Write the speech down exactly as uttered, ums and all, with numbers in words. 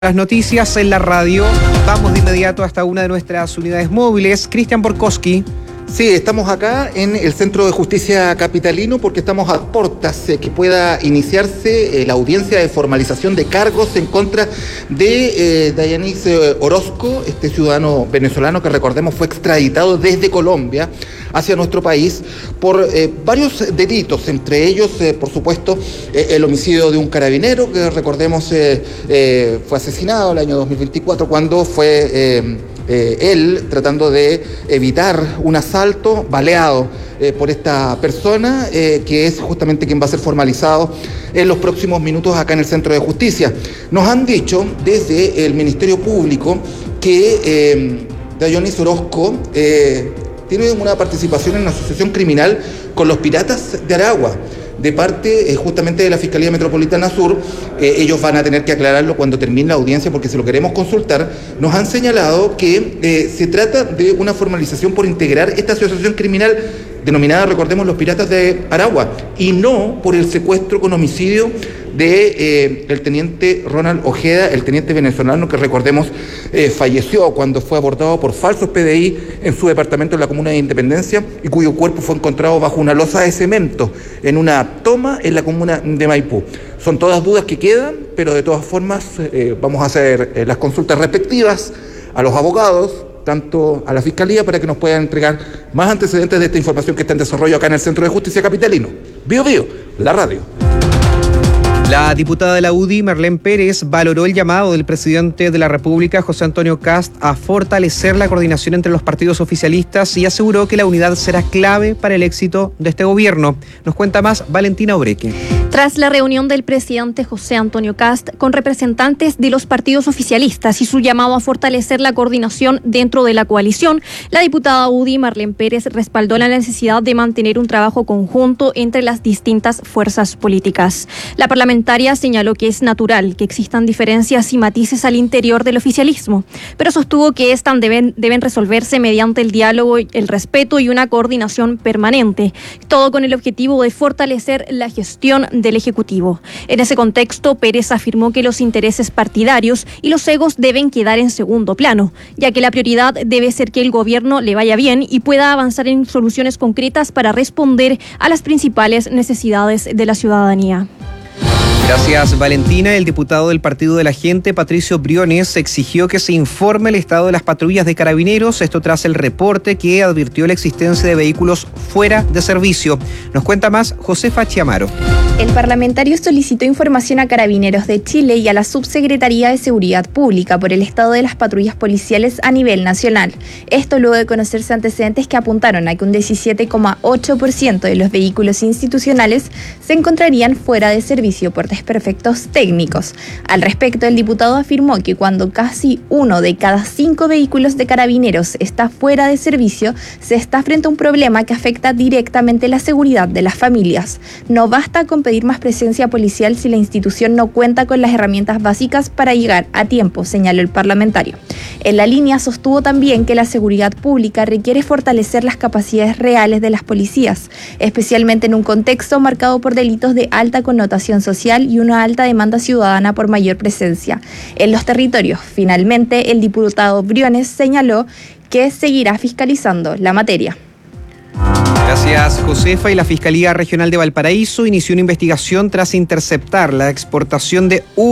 Las noticias en la radio. Vamos de inmediato hasta una de nuestras unidades móviles. Cristian Borkowski. Sí, estamos acá en el Centro de Justicia Capitalino porque estamos a puertas eh, que pueda iniciarse eh, la audiencia de formalización de cargos en contra de eh, Dayanis eh, Orozco, este ciudadano venezolano que recordemos fue extraditado desde Colombia hacia nuestro país por eh, varios delitos, entre ellos, eh, por supuesto, eh, el homicidio de un carabinero que recordemos eh, eh, fue asesinado el año dos mil veinticuatro cuando fue... Eh, Eh, él tratando de evitar un asalto baleado eh, por esta persona eh, que es justamente quien va a ser formalizado en los próximos minutos acá en el Centro de Justicia. Nos han dicho desde el Ministerio Público que eh, Dayanis Orozco eh, tiene una participación en una asociación criminal con los Piratas de Aragua. De parte eh, justamente de la Fiscalía Metropolitana Sur, eh, ellos van a tener que aclararlo cuando termine la audiencia porque se lo queremos consultar. Nos han señalado que eh, se trata de una formalización por integrar esta asociación criminal denominada, recordemos, los Piratas de Aragua, y no por el secuestro con homicidio de eh, el teniente Ronald Ojeda, el teniente venezolano que recordemos eh, falleció cuando fue abordado por falsos P D I en su departamento en la comuna de Independencia y cuyo cuerpo fue encontrado bajo una losa de cemento en una toma en la comuna de Maipú. Son todas dudas que quedan, pero de todas formas eh, vamos a hacer eh, las consultas respectivas a los abogados, tanto a la Fiscalía, para que nos puedan entregar más antecedentes de esta información que está en desarrollo acá en el Centro de Justicia Capitalino. Bio Bio, la radio. La diputada de la U D I, Marlene Pérez, valoró el llamado del presidente de la República, José Antonio Kast, a fortalecer la coordinación entre los partidos oficialistas y aseguró que la unidad será clave para el éxito de este gobierno. Nos cuenta más Valentina Obreque. Tras la reunión del presidente José Antonio Kast con representantes de los partidos oficialistas y su llamado a fortalecer la coordinación dentro de la coalición, la diputada U D I, Marlene Pérez, respaldó la necesidad de mantener un trabajo conjunto entre las distintas fuerzas políticas. La parlamentaria señaló que es natural que existan diferencias y matices al interior del oficialismo, pero sostuvo que estas deben, deben resolverse mediante el diálogo, el respeto y una coordinación permanente, todo con el objetivo de fortalecer la gestión del Ejecutivo. En ese contexto, Pérez afirmó que los intereses partidarios y los egos deben quedar en segundo plano, ya que la prioridad debe ser que el gobierno le vaya bien y pueda avanzar en soluciones concretas para responder a las principales necesidades de la ciudadanía. Gracias, Valentina. El diputado del Partido de la Gente, Patricio Briones, exigió que se informe el estado de las patrullas de carabineros, esto tras el reporte que advirtió la existencia de vehículos fuera de servicio. Nos cuenta más Josefa Chiamaro. El parlamentario solicitó información a Carabineros de Chile y a la Subsecretaría de Seguridad Pública por el estado de las patrullas policiales a nivel nacional. Esto luego de conocerse antecedentes que apuntaron a que un diecisiete coma ocho por ciento de los vehículos institucionales se encontrarían fuera de servicio por desperfectos técnicos. Al respecto, el diputado afirmó que cuando casi uno de cada cinco vehículos de Carabineros está fuera de servicio, se está frente a un problema que afecta directamente la seguridad de las familias. No basta con pedir más presencia policial si la institución no cuenta con las herramientas básicas para llegar a tiempo, señaló el parlamentario. En la línea sostuvo también que la seguridad pública requiere fortalecer las capacidades reales de las policías, especialmente en un contexto marcado por delitos de alta connotación social y una alta demanda ciudadana por mayor presencia en los territorios. Finalmente, el diputado Briones señaló que seguirá fiscalizando la materia. Gracias, Josefa. Y la Fiscalía Regional de Valparaíso inició una investigación tras interceptar la exportación de